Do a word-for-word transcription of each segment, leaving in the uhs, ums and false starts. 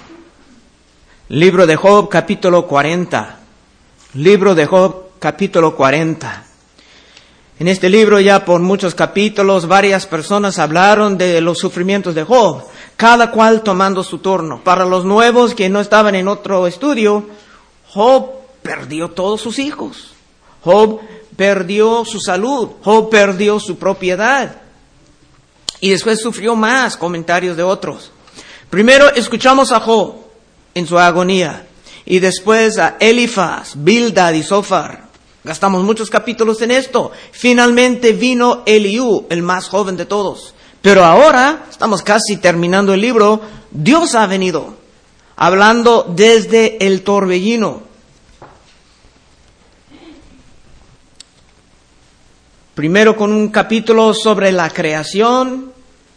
Libro de Job, capítulo cuarenta. Libro de Job, capítulo cuarenta. En este libro ya por muchos capítulos varias personas hablaron de los sufrimientos de Job, cada cual tomando su turno. Para los nuevos que no estaban en otro estudio, Job perdió todos sus hijos. Job perdió su salud. Job perdió su propiedad. Y después sufrió más comentarios de otros. Primero escuchamos a Job en su agonía. Y después a Elifaz, Bildad y Zofar. Gastamos muchos capítulos en esto. Finalmente vino Eliú, el más joven de todos. Pero ahora, estamos casi terminando el libro, Dios ha venido, hablando desde el torbellino. Primero con un capítulo sobre la creación.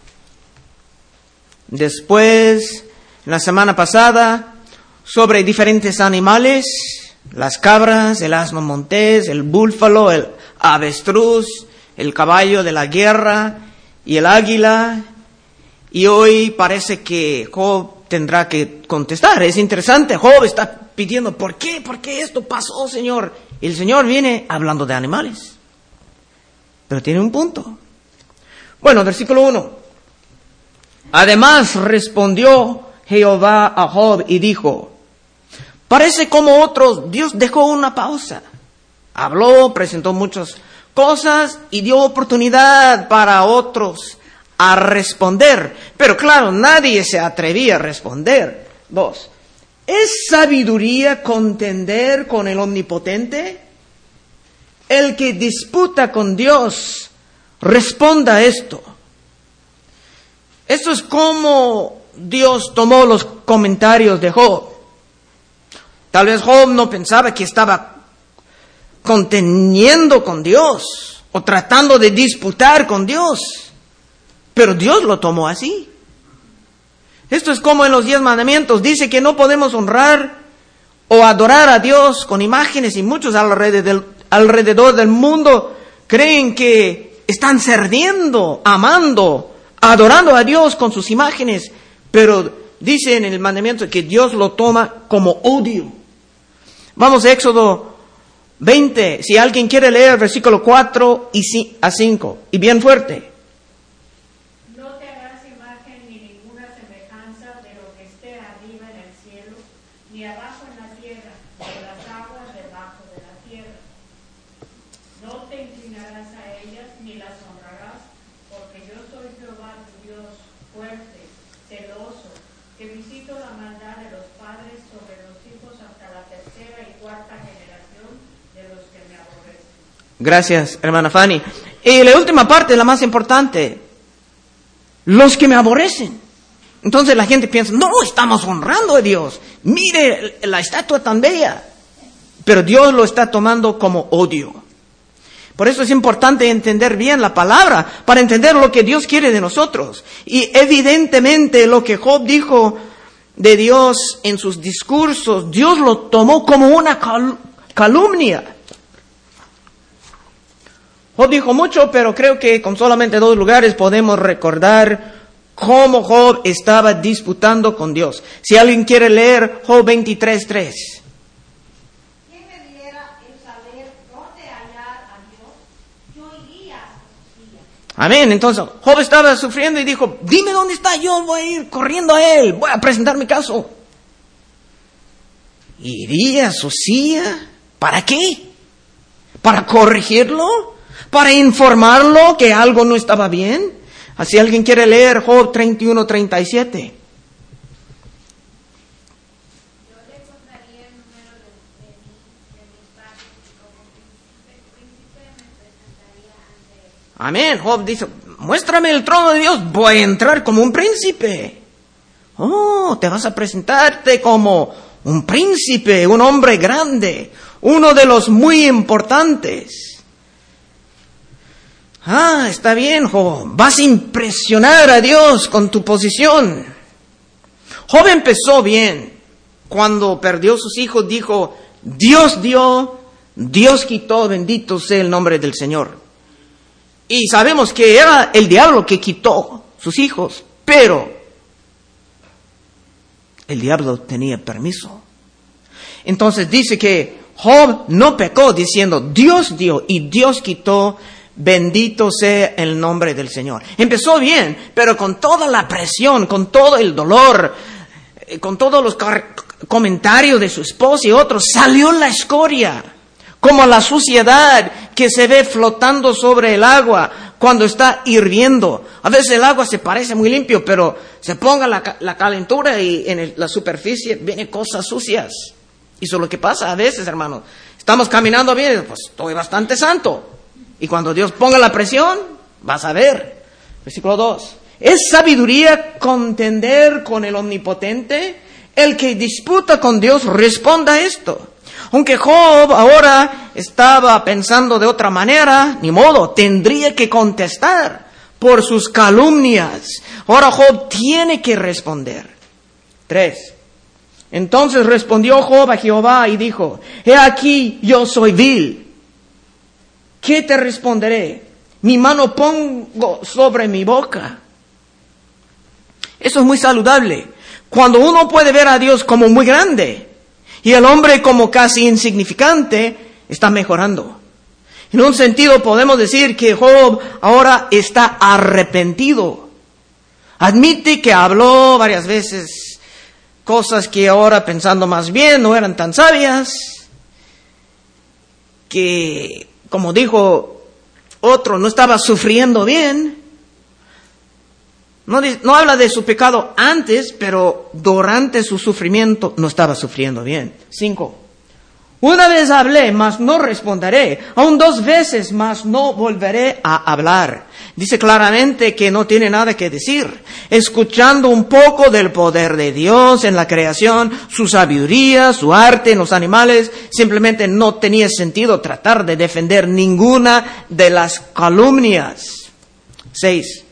Después, la semana pasada, sobre diferentes animales, las cabras, el asno montés, el búfalo, el avestruz, el caballo de la guerra y el águila. Y hoy parece que Job tendrá que contestar. Es interesante, Job está pidiendo, ¿por qué? ¿Por qué esto pasó, Señor? Y el Señor viene hablando de animales. Pero tiene un punto. Bueno, versículo uno. Además respondió Jehová a Job y dijo, parece como otros, Dios dejó una pausa. Habló, presentó muchas cosas y dio oportunidad para otros a responder. Pero claro, nadie se atrevía a responder. Dos, ¿es sabiduría contender con el Omnipotente? El que disputa con Dios, responda esto. Esto es como Dios tomó los comentarios de Job. Tal vez Job no pensaba que estaba conteniendo con Dios o tratando de disputar con Dios, pero Dios lo tomó así. Esto es como en los diez mandamientos, dice que no podemos honrar o adorar a Dios con imágenes, y muchos alrededor, alrededor del mundo creen que están sirviendo, amando, adorando a Dios con sus imágenes, pero dice en el mandamiento que Dios lo toma como odio. Vamos a Éxodo veinte, si alguien quiere leer versículo cuatro a cinco, y bien fuerte. No te harás imagen ni ninguna semejanza de lo que esté arriba en el cielo, ni abajo en la tierra, ni en las aguas debajo de la tierra. No te inclinarás a ellas, ni las honrarás, porque yo soy Jehová tu Dios, fuerte, celoso, que visito la maldad de los padres sobre los hijos hasta la tercera y cuarta generación de los que me aborrecen. Gracias, hermana Fanny. Y la última parte, la más importante. Los que me aborrecen. Entonces la gente piensa, no, estamos honrando a Dios. Mire la estatua tan bella. Pero Dios lo está tomando como odio. Por eso es importante entender bien la palabra, para entender lo que Dios quiere de nosotros. Y evidentemente lo que Job dijo de Dios en sus discursos, Dios lo tomó como una cal- calumnia. Job dijo mucho, pero creo que con solamente dos lugares podemos recordar cómo Job estaba disputando con Dios. Si alguien quiere leer Job veintitrés tres. Amén. Entonces, Job estaba sufriendo y dijo, dime dónde está, yo voy a ir corriendo a él, voy a presentar mi caso. ¿Iría a su silla? ¿Para qué? ¿Para corregirlo? ¿Para informarlo que algo no estaba bien? Así alguien quiere leer Job treinta y uno treinta y siete. Amén. Job dice, muéstrame el trono de Dios, voy a entrar como un príncipe. Oh, te vas a presentarte como un príncipe, un hombre grande, uno de los muy importantes. Ah, está bien, Job, vas a impresionar a Dios con tu posición. Job empezó bien. Cuando perdió sus hijos dijo, Dios dio, Dios quitó, bendito sea el nombre del Señor. Y sabemos que era el diablo que quitó sus hijos, pero El diablo tenía permiso. Entonces dice que Job no pecó diciendo, Dios dio y Dios quitó, bendito sea el nombre del Señor. Empezó bien, pero con toda la presión, con todo el dolor, con todos los comentarios de su esposa y otros, salió la escoria, como la suciedad que se ve flotando sobre el agua cuando está hirviendo. A veces el agua se parece muy limpio, pero se ponga la, la calentura y en el, la superficie vienen cosas sucias. Y eso es lo que pasa a veces, hermanos. Estamos caminando bien, pues estoy bastante santo. Y cuando Dios ponga la presión, vas a ver. Versículo dos. ¿Es sabiduría contender con el Omnipotente? El que disputa con Dios responda esto. Aunque Job ahora estaba pensando de otra manera, ni modo, tendría que contestar por sus calumnias. Ahora Job tiene que responder. Tres. Entonces respondió Job a Jehová y dijo, he aquí yo soy vil. ¿Qué te responderé? Mi mano pongo sobre mi boca. Eso es muy saludable. Cuando uno puede ver a Dios como muy grande y el hombre como casi insignificante, está mejorando. En un sentido podemos decir que Job ahora está arrepentido. Admite que habló varias veces cosas que ahora, pensando más bien, no eran tan sabias. Que, como dijo otro, no estaba sufriendo bien. No, no habla de su pecado antes, pero durante su sufrimiento no estaba sufriendo bien. Cinco. Una vez hablé, mas no responderé. Aún dos veces, mas no volveré a hablar. Dice claramente que no tiene nada que decir. Escuchando un poco del poder de Dios en la creación, su sabiduría, su arte en los animales, simplemente no tenía sentido tratar de defender ninguna de las calumnias. Seis.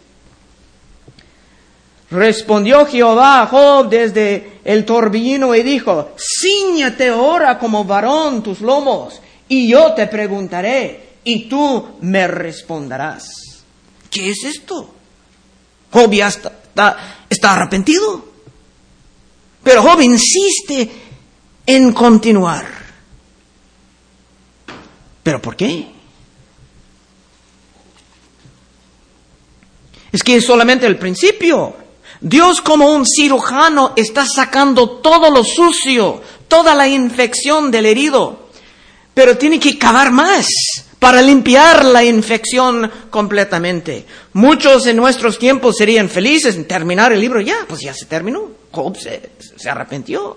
Respondió Jehová a Job desde el torbellino y dijo, cíñate ahora como varón tus lomos, y yo te preguntaré, y tú me responderás. ¿Qué es esto? Job ya está, está, está arrepentido. Pero Job insiste en continuar. ¿Pero por qué? Es que es solamente el principio. Dios, como un cirujano, está sacando todo lo sucio, toda la infección del herido. Pero tiene que cavar más para limpiar la infección completamente. Muchos en nuestros tiempos serían felices en terminar el libro. Ya, pues ya se terminó. Job se, se arrepintió.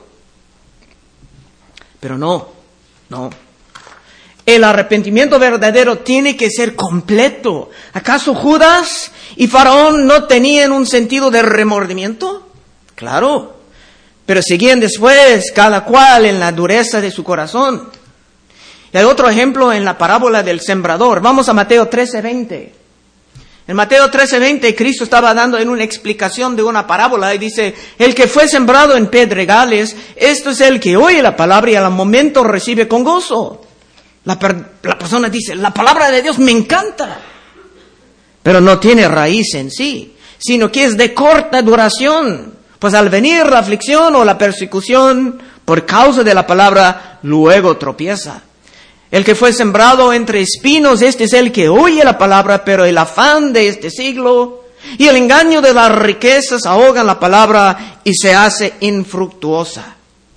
Pero no, no. El arrepentimiento verdadero tiene que ser completo. ¿Acaso Judas y Faraón no tenían un sentido de remordimiento? Claro, pero seguían después cada cual en la dureza de su corazón. Y hay otro ejemplo en la parábola del sembrador. Vamos a Mateo trece veinte. En Mateo trece veinte, Cristo estaba dando en una explicación de una parábola y dice, el que fue sembrado en pedregales, esto es el que oye la palabra y al momento recibe con gozo. La, per- la persona dice, la palabra de Dios me encanta, pero no tiene raíz en sí, sino que es de corta duración. Pues al venir la aflicción o la persecución por causa de la palabra, luego tropieza. El que fue sembrado entre espinos, este es el que oye la palabra, pero el afán de este siglo y el engaño de las riquezas ahogan la palabra y se hace infructuosa.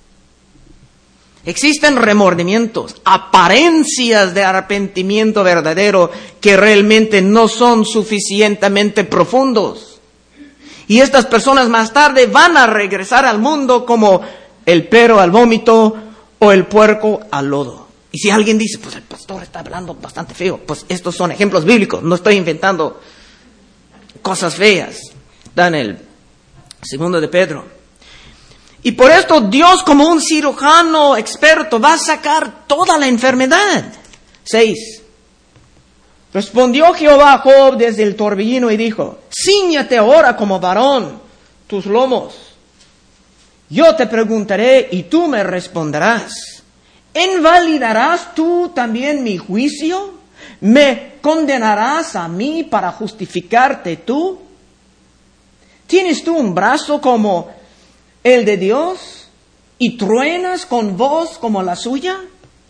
Existen remordimientos, apariencias de arrepentimiento verdadero que realmente no son suficientemente profundos. Y estas personas más tarde van a regresar al mundo como el perro al vómito o el puerco al lodo. Y si alguien dice, pues el pastor está hablando bastante feo, pues estos son ejemplos bíblicos, no estoy inventando cosas feas. Dan el segundo de Pedro. Y por esto Dios, como un cirujano experto, va a sacar toda la enfermedad. Seis. Respondió Jehová a Job desde el torbellino y dijo, cíñate ahora como varón tus lomos. Yo te preguntaré y tú me responderás. ¿Invalidarás tú también mi juicio? ¿Me condenarás a mí para justificarte tú? ¿Tienes tú un brazo como el de Dios y truenas con voz como la suya?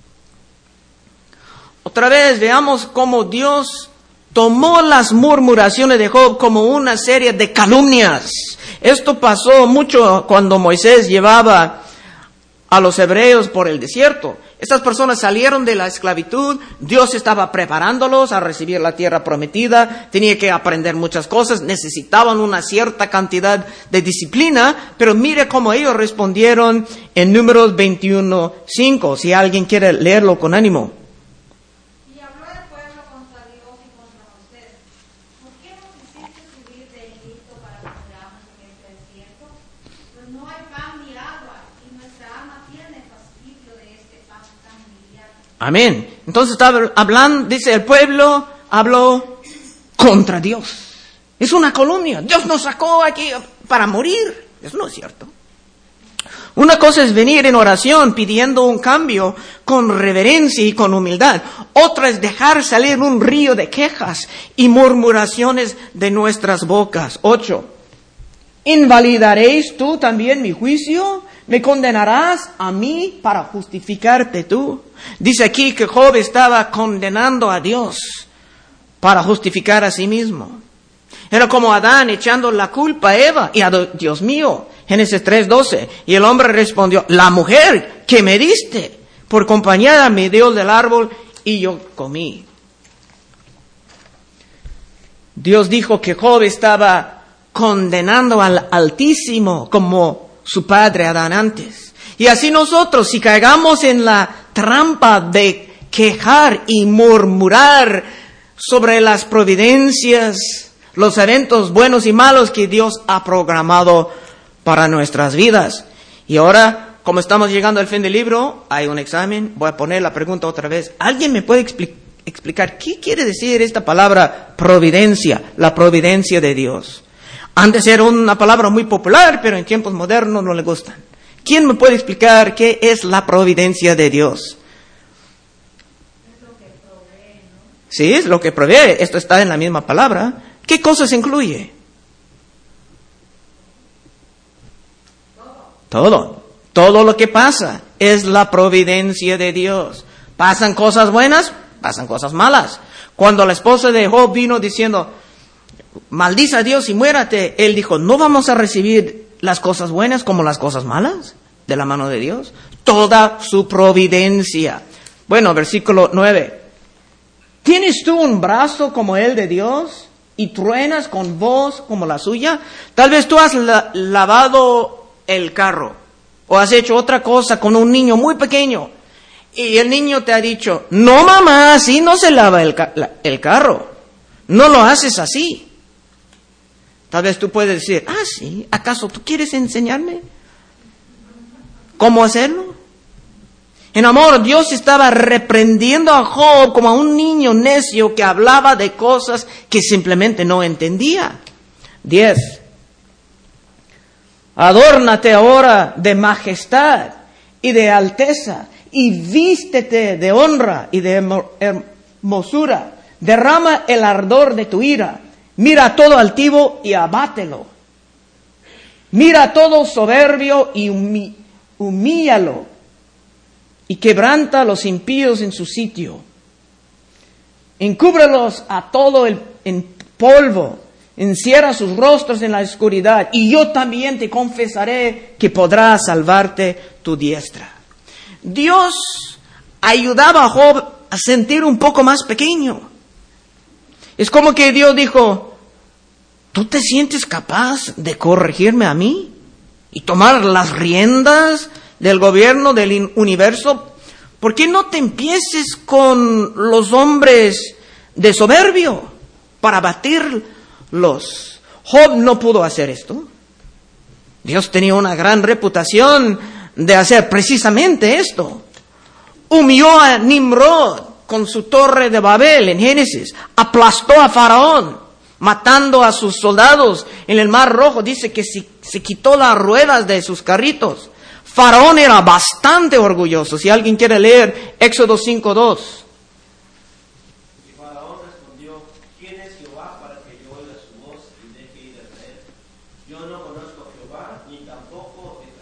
Otra vez veamos cómo Dios tomó las murmuraciones de Job como una serie de calumnias. Esto pasó mucho cuando Moisés llevaba a los hebreos por el desierto. Estas personas salieron de la esclavitud, Dios estaba preparándolos a recibir la tierra prometida, tenía que aprender muchas cosas, necesitaban una cierta cantidad de disciplina, pero mire cómo ellos respondieron en Números veintiuno cinco, si alguien quiere leerlo con ánimo. Y habló el pueblo contra Dios y contra Moisés: ¿por qué nos hiciste subir de Egipto para que muramos en este desierto? Pues no hay pan ni agua, y nuestra alma tiene fastidio de este pan tan humillante. Amén. Entonces estaba hablando, dice, el pueblo habló contra Dios. Es una calumnia. Dios nos sacó aquí para morir. Eso no es cierto. Una cosa es venir en oración pidiendo un cambio con reverencia y con humildad. Otra es dejar salir un río de quejas y murmuraciones de nuestras bocas. Ocho. ¿Invalidaréis tú también mi juicio? ¿Me condenarás a mí para justificarte tú? Dice aquí que Job estaba condenando a Dios para justificar a sí mismo. Era como Adán echando la culpa a Eva y a Dios mío. Génesis tres doce. Y el hombre respondió: la mujer que me diste por compañera me dio del árbol y yo comí. Dios dijo que Job estaba condenando al Altísimo como su padre Adán antes. Y así nosotros, si caigamos en la trampa de quejar y murmurar sobre las providencias, los eventos buenos y malos que Dios ha programado para nuestras vidas. Y ahora, como estamos llegando al fin del libro, hay un examen, voy a poner la pregunta otra vez. ¿Alguien me puede expli- explicar qué quiere decir esta palabra providencia, la providencia de Dios? Han de ser una palabra muy popular, pero en tiempos modernos no le gustan. ¿Quién me puede explicar qué es la providencia de Dios? Es lo que provee, ¿no? Sí, es lo que provee. Esto está en la misma palabra. ¿Qué cosas incluye? Todo. Todo lo que pasa es la providencia de Dios. ¿Pasan cosas buenas? Pasan cosas malas. Cuando la esposa de Job vino diciendo: maldice a Dios y muérate, él dijo: ¿no vamos a recibir las cosas buenas como las cosas malas de la mano de Dios? Toda su providencia. Bueno, versículo nueve. ¿Tienes tú un brazo como el de Dios y truenas con voz como la suya? Tal vez tú has la- lavado el carro o has hecho otra cosa con un niño muy pequeño y el niño te ha dicho: no mamá, así no se lava el, ca- la- el carro. No lo haces así. Tal vez tú puedes decir: ah, sí, ¿acaso tú quieres enseñarme cómo hacerlo? En amor, Dios estaba reprendiendo a Job como a un niño necio que hablaba de cosas que simplemente no entendía. Diez. Adórnate ahora de majestad y de alteza y vístete de honra y de hermosura. Derrama el ardor de tu ira. Mira a todo altivo y abátelo. Mira a todo soberbio y humi- humíllalo. Y quebranta a los impíos en su sitio. Encúbrelos a todo el, en polvo. Encierra sus rostros en la oscuridad. Y yo también te confesaré que podrá salvarte tu diestra. Dios ayudaba a Job a sentir un poco más pequeño. Es como que Dios dijo: ¿tú te sientes capaz de corregirme a mí y tomar las riendas del gobierno del universo? ¿Por qué no te empieces con los hombres de soberbio para batirlos? Job no pudo hacer esto. Dios tenía una gran reputación de hacer precisamente esto. Humilló a Nimrod con su torre de Babel en Génesis. Aplastó a Faraón, matando a sus soldados en el Mar Rojo. Dice que se, se quitó las ruedas de sus carritos. Faraón era bastante orgulloso. Si alguien quiere leer Éxodo cinco dos. Y Faraón respondió: ¿quién es Jehová para que yo oiga su voz y deje ir al rey? Yo no conozco a Jehová, ni tampoco he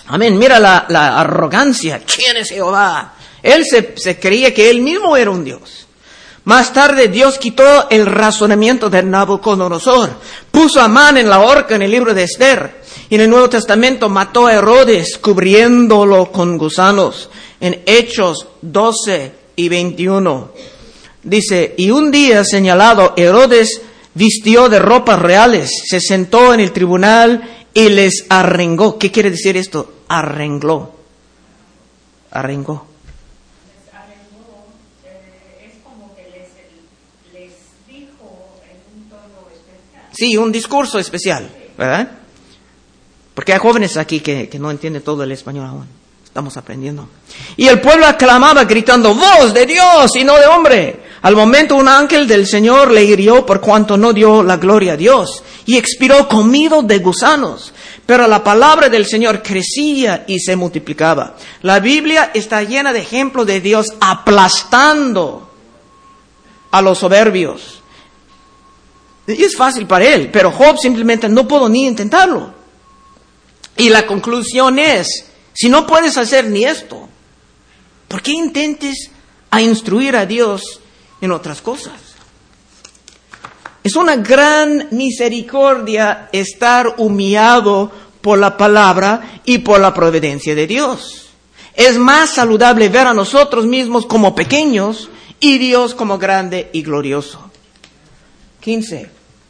Amén. Mira la, la arrogancia. ¿Quién es Jehová? Él se, se creía que él mismo era un Dios. Más tarde Dios quitó el razonamiento de Nabucodonosor. Puso a Amán en la horca en el libro de Esther. Y en el Nuevo Testamento mató a Herodes cubriéndolo con gusanos. En Hechos doce y veintiuno. Dice, y un día señalado Herodes vistió de ropas reales, se sentó en el tribunal y les arrengó. ¿Qué quiere decir esto? Arrengló. Arrengó. Les arengó, eh, es como que les, les dijo en un tono especial. Sí, un discurso especial, ¿verdad? Porque hay jóvenes aquí que, que no entienden todo el español aún. Estamos aprendiendo. Y el pueblo aclamaba gritando, voz de Dios y no de hombre. Al momento un ángel del Señor le hirió por cuanto no dio la gloria a Dios y expiró comido de gusanos. Pero la palabra del Señor crecía y se multiplicaba. La Biblia está llena de ejemplos de Dios aplastando a los soberbios. Y es fácil para él, pero Job simplemente no pudo ni intentarlo. Y la conclusión es, si no puedes hacer ni esto, ¿por qué intentes a instruir a Dios en otras cosas? Es una gran misericordia estar humillado por la palabra y por la providencia de Dios. Es más saludable ver a nosotros mismos como pequeños y Dios como grande y glorioso. quince.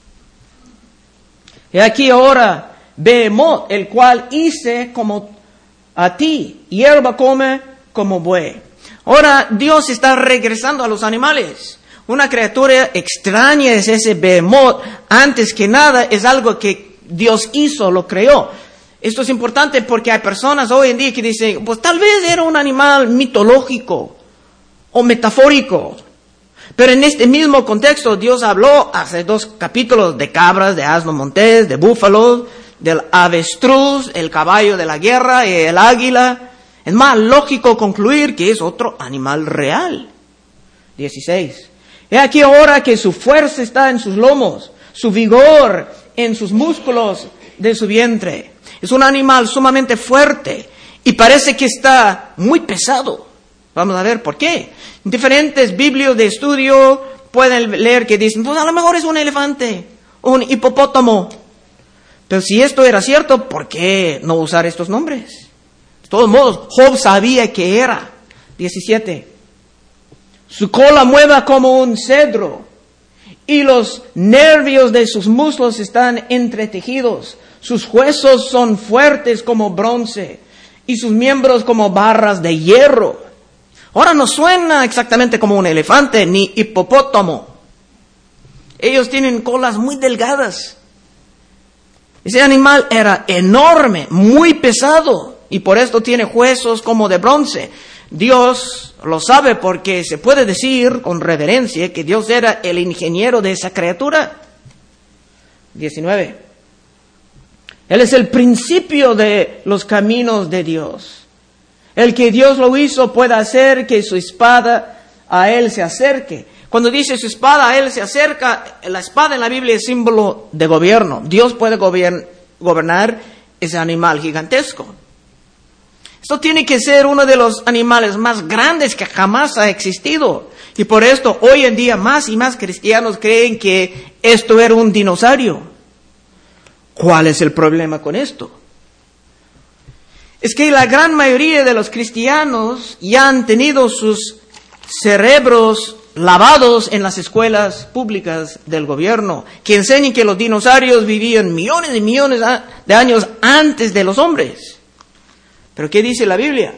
Y aquí ahora Behemoth, el cual hice como a ti, hierba come como buey. Ahora Dios está regresando a los animales. Una criatura extraña es ese Behemoth. Antes que nada es algo que Dios hizo, lo creó. Esto es importante porque hay personas hoy en día que dicen, pues tal vez era un animal mitológico o metafórico. Pero en este mismo contexto Dios habló hace dos capítulos de cabras, de asno montés, de búfalos, del avestruz, el caballo de la guerra y el águila. Es más lógico concluir que es otro animal real. dieciséis. He aquí ahora que su fuerza está en sus lomos, su vigor en sus músculos de su vientre. Es un animal sumamente fuerte y parece que está muy pesado. Vamos a ver por qué. Diferentes biblios de estudio pueden leer que dicen, pues a lo mejor es un elefante, un hipopótamo. Pero si esto era cierto, ¿por qué no usar estos nombres? De todos modos, Job sabía que era. diecisiete. Su cola mueva como un cedro y los nervios de sus muslos están entretejidos. Sus huesos son fuertes como bronce y sus miembros como barras de hierro. Ahora no suena exactamente como un elefante ni hipopótamo. Ellos tienen colas muy delgadas. Ese animal era enorme, muy pesado, y por esto tiene huesos como de bronce. Dios lo sabe porque se puede decir con reverencia que Dios era el ingeniero de esa criatura. diecinueve. Él es el principio de los caminos de Dios. El que Dios lo hizo puede hacer que su espada a él se acerque. Cuando dice su espada a él se acerca, la espada en la Biblia es símbolo de gobierno. Dios puede gobiern- gobernar ese animal gigantesco. Esto tiene que ser uno de los animales más grandes que jamás ha existido. Y por esto hoy en día más y más cristianos creen que esto era un dinosaurio. ¿Cuál es el problema con esto? Es que la gran mayoría de los cristianos ya han tenido sus cerebros lavados en las escuelas públicas del gobierno, que enseñan que los dinosaurios vivían millones y millones de años antes de los hombres. ¿Pero qué dice la Biblia?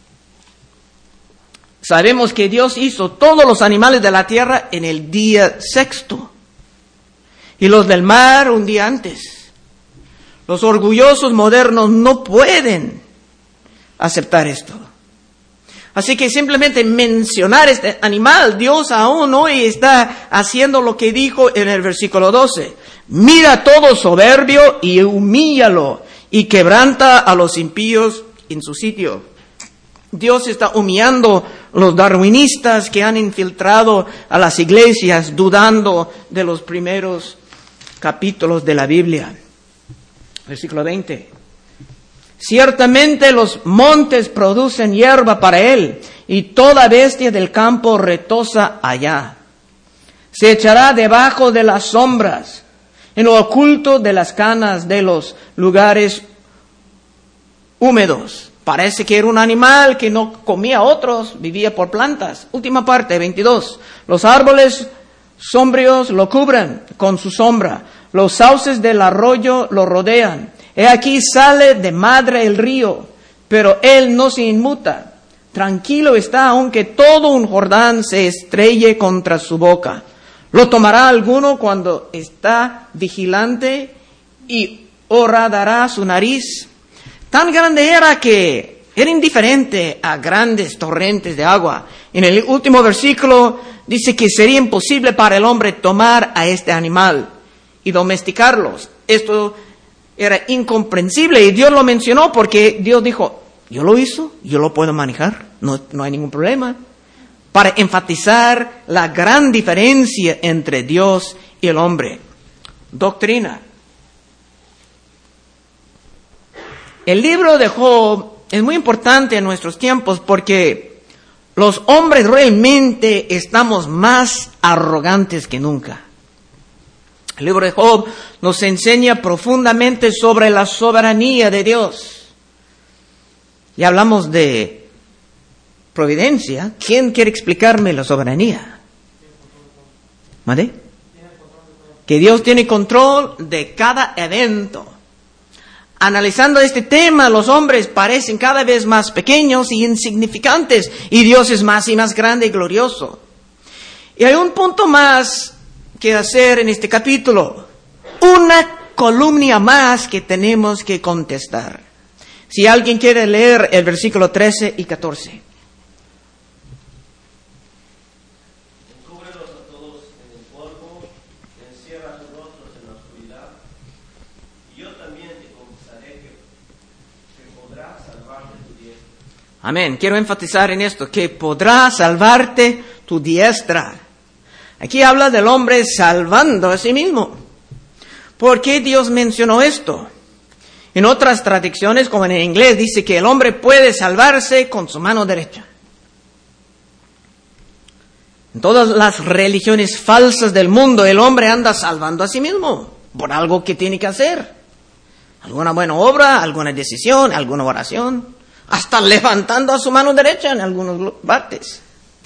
Sabemos que Dios hizo todos los animales de la tierra en el día sexto, y los del mar un día antes. Los orgullosos modernos no pueden aceptar esto. Así que simplemente mencionar este animal, Dios aún hoy está haciendo lo que dijo en el versículo doce. Mira todo soberbio y humíllalo y quebranta a los impíos en su sitio. Dios está humillando a los darwinistas que han infiltrado a las iglesias dudando de los primeros capítulos de la Biblia. Versículo veinte. Ciertamente los montes producen hierba para él, y toda bestia del campo retosa allá. Se echará debajo de las sombras, en lo oculto de las canas de los lugares húmedos. Parece que era un animal que no comía a otros, vivía por plantas. Última parte, veintidós. Los árboles sombríos lo cubren con su sombra. Los sauces del arroyo lo rodean. He aquí sale de madre el río, pero él no se inmuta. Tranquilo está, aunque todo un Jordán se estrelle contra su boca. Lo tomará alguno cuando está vigilante y horadará su nariz. Tan grande era que era indiferente a grandes torrentes de agua. En el último versículo dice que sería imposible para el hombre tomar a este animal y domesticarlos. Esto era incomprensible y Dios lo mencionó porque Dios dijo, yo lo hizo, yo lo puedo manejar, no, no hay ningún problema. Para enfatizar la gran diferencia entre Dios y el hombre. Doctrina. El libro de Job es muy importante en nuestros tiempos porque los hombres realmente estamos más arrogantes que nunca. El libro de Job nos enseña profundamente sobre la soberanía de Dios. Y hablamos de providencia. ¿Quién quiere explicarme la soberanía? ¿Vale? Que Dios tiene control de cada evento. Analizando este tema, los hombres parecen cada vez más pequeños y insignificantes, y Dios es más y más grande y glorioso. Y hay un punto más que hacer en este capítulo, una columna más que tenemos que contestar. Si alguien quiere leer el versículo trece y catorce. Encúbrelos a todos en el polvo, encierra sus rostros en la oscuridad, y yo también te confesaré que, que podrá salvarte tu diestra. Amén. Quiero enfatizar en esto, que podrá salvarte tu diestra. Aquí habla del hombre salvando a sí mismo. ¿Por qué Dios mencionó esto? En otras traducciones, como en el inglés, dice que el hombre puede salvarse con su mano derecha. En todas las religiones falsas del mundo, el hombre anda salvando a sí mismo por algo que tiene que hacer. Alguna buena obra, alguna decisión, alguna oración, hasta levantando a su mano derecha en algunos partes.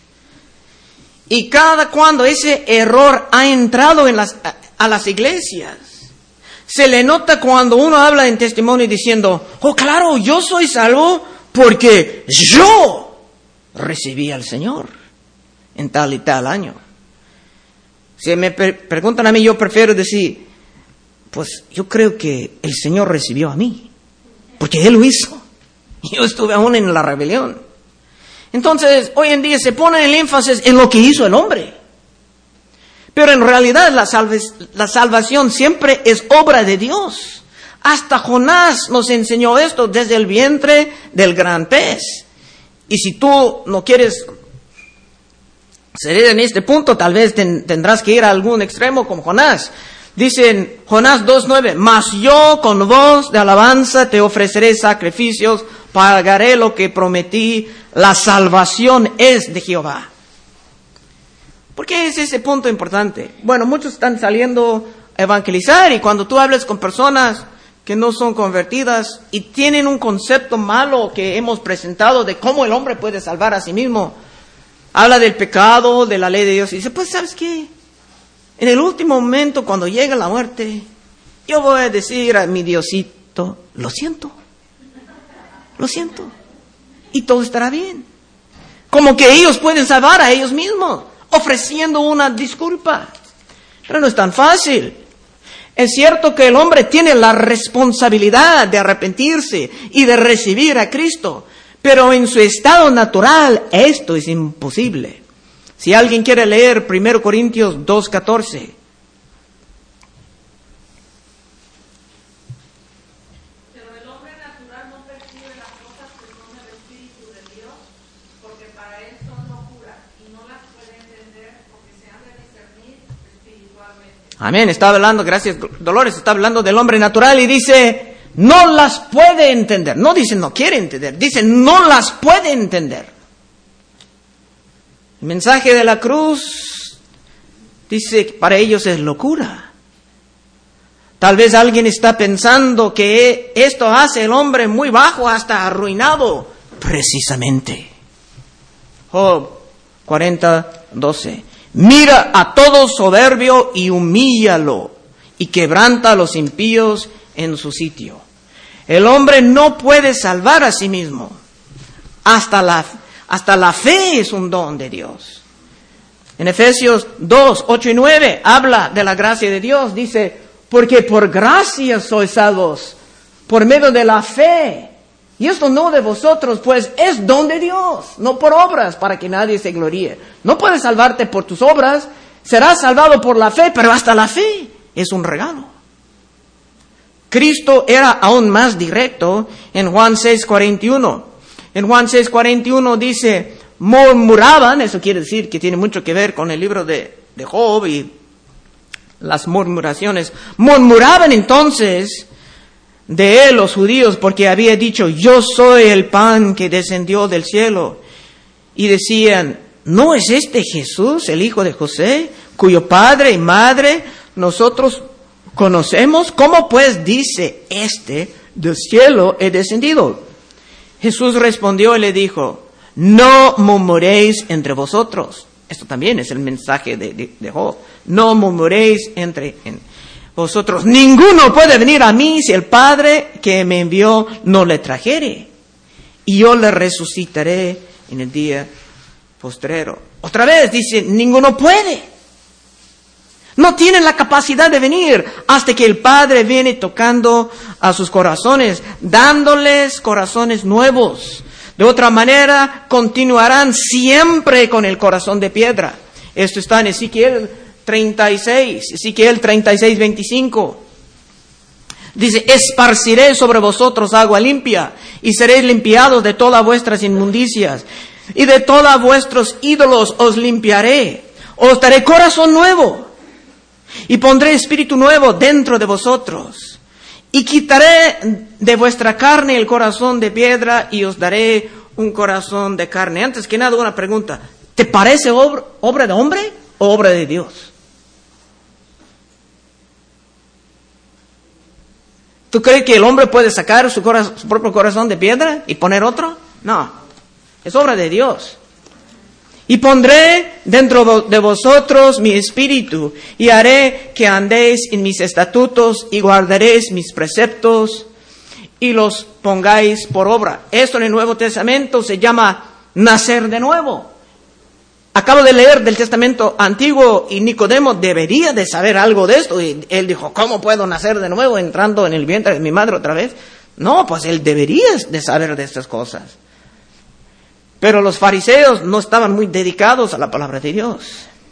Y cada cuando ese error ha entrado en las, a, a las iglesias, se le nota cuando uno habla en testimonio diciendo, oh claro, yo soy salvo porque yo recibí al Señor en tal y tal año. Si me pre- preguntan a mí, yo prefiero decir, pues yo creo que el Señor recibió a mí, porque Él lo hizo. Yo estuve aún en la rebelión. Entonces, hoy en día se pone el énfasis en lo que hizo el hombre. Pero en realidad la, salves, la salvación siempre es obra de Dios. Hasta Jonás nos enseñó esto desde el vientre del gran pez. Y si tú no quieres seguir en este punto, tal vez ten, tendrás que ir a algún extremo como Jonás. Dice en Jonás dos nueve, mas yo con voz de alabanza te ofreceré sacrificios, pagaré lo que prometí, la salvación es de Jehová. ¿Por qué es ese punto importante? Bueno, muchos están saliendo a evangelizar y cuando tú hablas con personas que no son convertidas y tienen un concepto malo que hemos presentado de cómo el hombre puede salvar a sí mismo, habla del pecado, de la ley de Dios y dice, pues ¿sabes qué? En el último momento, cuando llega la muerte, yo voy a decir a mi Diosito, lo siento, lo siento, y todo estará bien. Como que ellos pueden salvar a ellos mismos, ofreciendo una disculpa. Pero no es tan fácil. Es cierto que el hombre tiene la responsabilidad de arrepentirse y de recibir a Cristo, pero en su estado natural esto es imposible. Si alguien quiere leer primero Corintios dos catorce. Pero el hombre natural no percibe las cosas que son del Espíritu de Dios, porque para él son locura, y no las puede entender porque se han de discernir espiritualmente. Amén, está hablando, gracias Dolores, está hablando del hombre natural y dice, no las puede entender. No dice no quiere entender, dice no las puede entender. El mensaje de la cruz, dice, para ellos es locura. Tal vez alguien está pensando que esto hace el hombre muy bajo, hasta arruinado. Precisamente. Job cuarenta, doce. Mira a todo soberbio y humíllalo, y quebranta a los impíos en su sitio. El hombre no puede salvar a sí mismo. Hasta la, hasta la fe es un don de Dios. En Efesios dos, ocho y nueve habla de la gracia de Dios. Dice, porque por gracia sois salvos, por medio de la fe. Y esto no de vosotros, pues es don de Dios, no por obras, para que nadie se gloríe. No puedes salvarte por tus obras, serás salvado por la fe, pero hasta la fe es un regalo. Cristo era aún más directo en Juan seis, cuarenta y uno. En Juan seis, cuarenta y uno dice, murmuraban, eso quiere decir que tiene mucho que ver con el libro de, de Job y las murmuraciones. Murmuraban entonces de él los judíos porque había dicho, yo soy el pan que descendió del cielo. Y decían, ¿no es este Jesús, el hijo de José, cuyo padre y madre nosotros conocemos? ¿Cómo pues dice este, del cielo he descendido? Jesús respondió y le dijo, no murmuréis entre vosotros. Esto también es el mensaje de, de, de Job. No murmuréis entre en vosotros. Ninguno puede venir a mí si el Padre que me envió no le trajere. Y yo le resucitaré en el día postrero. Otra vez dice, ninguno puede. No tienen la capacidad de venir hasta que el Padre viene tocando a sus corazones, dándoles corazones nuevos. De otra manera, continuarán siempre con el corazón de piedra. Esto está en Ezequiel treinta y seis, Ezequiel treinta y seis, veinticinco. Dice, esparciré sobre vosotros agua limpia, y seréis limpiados de todas vuestras inmundicias, y de todos vuestros ídolos os limpiaré. Os daré corazón nuevo, y pondré espíritu nuevo dentro de vosotros. Y quitaré de vuestra carne el corazón de piedra y os daré un corazón de carne. Antes que nada, una pregunta. ¿Te parece obra, obra de hombre o obra de Dios? ¿Tú crees que el hombre puede sacar su, corazón, su propio corazón de piedra y poner otro? No, es obra de Dios. Y pondré dentro de vosotros mi espíritu, y haré que andéis en mis estatutos, y guardaréis mis preceptos, y los pongáis por obra. Esto en el Nuevo Testamento se llama nacer de nuevo. Acabo de leer del Testamento Antiguo, y Nicodemo debería de saber algo de esto. Y él dijo, ¿cómo puedo nacer de nuevo entrando en el vientre de mi madre otra vez? No, pues él debería de saber de estas cosas. Pero los fariseos no estaban muy dedicados a la palabra de Dios.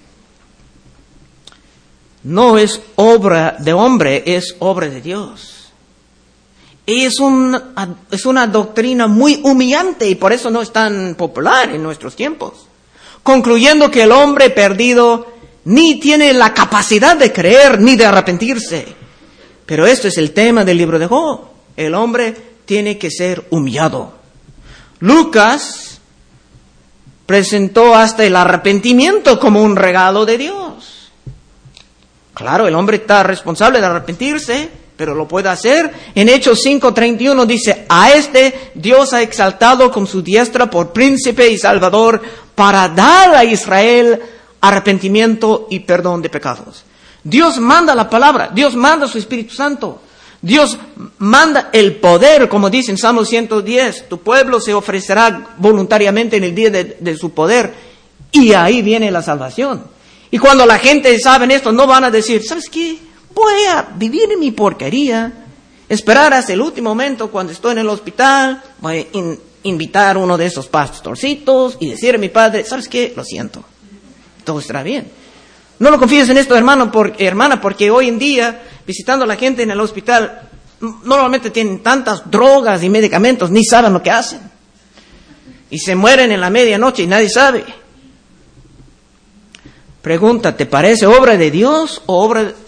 No es obra de hombre, es obra de Dios. Es una, es una doctrina muy humillante y por eso no es tan popular en nuestros tiempos. Concluyendo que el hombre perdido ni tiene la capacidad de creer ni de arrepentirse. Pero esto es el tema del libro de Job. El hombre tiene que ser humillado. Lucas presentó hasta el arrepentimiento como un regalo de Dios. Claro, el hombre está responsable de arrepentirse, pero lo puede hacer. En Hechos cinco treinta y uno dice, a este Dios ha exaltado con su diestra por príncipe y salvador para dar a Israel arrepentimiento y perdón de pecados. Dios manda la palabra, Dios manda su Espíritu Santo. Dios manda el poder, como dice en Salmo ciento diez, tu pueblo se ofrecerá voluntariamente en el día de, de su poder, y ahí viene la salvación. Y cuando la gente sabe esto, no van a decir, ¿sabes qué? Voy a vivir en mi porquería, esperar hasta el último momento cuando estoy en el hospital, voy a in, invitar a uno de esos pastorcitos y decir a mi padre, ¿sabes qué? Lo siento, todo estará bien. No lo confíes en esto, hermano, por, hermana, porque hoy en día, visitando a la gente en el hospital, normalmente tienen tantas drogas y medicamentos, ni saben lo que hacen. Y se mueren en la medianoche y nadie sabe. Pregunta, ¿te parece obra de Dios o obra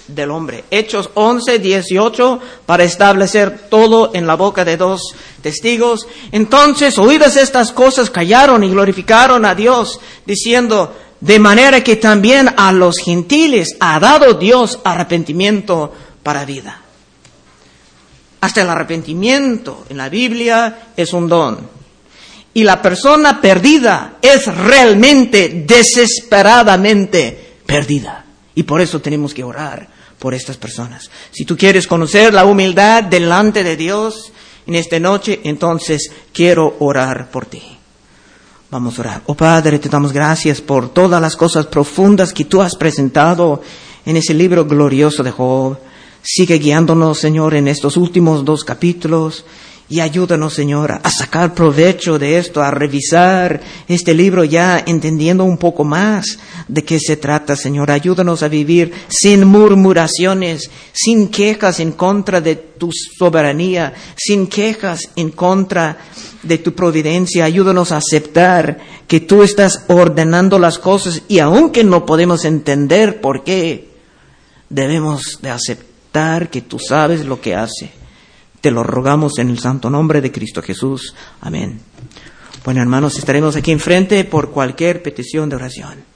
del hombre. Hechos once, dieciocho, para establecer todo en la boca de dos testigos. Entonces, oídas estas cosas, callaron y glorificaron a Dios, diciendo, de manera que también a los gentiles ha dado Dios arrepentimiento para vida. Hasta el arrepentimiento en la Biblia es un don. Y la persona perdida es realmente, desesperadamente perdida. Y por eso tenemos que orar por estas personas. Si tú quieres conocer la humildad delante de Dios en esta noche, entonces quiero orar por ti. Vamos a orar. Oh Padre, te damos gracias por todas las cosas profundas que tú has presentado en ese libro glorioso de Job. Sigue guiándonos, Señor, en estos últimos dos capítulos y ayúdanos, Señor, a sacar provecho de esto, a revisar este libro ya entendiendo un poco más de qué se trata, Señor. Ayúdanos a vivir sin murmuraciones, sin quejas en contra de tu soberanía, sin quejas en contra de tu providencia. Ayúdanos a aceptar que tú estás ordenando las cosas y aunque no podemos entender por qué, debemos de aceptar que tú sabes lo que hace. Te lo rogamos en el santo nombre de Cristo Jesús. Amén. Bueno, hermanos, estaremos aquí enfrente por cualquier petición de oración.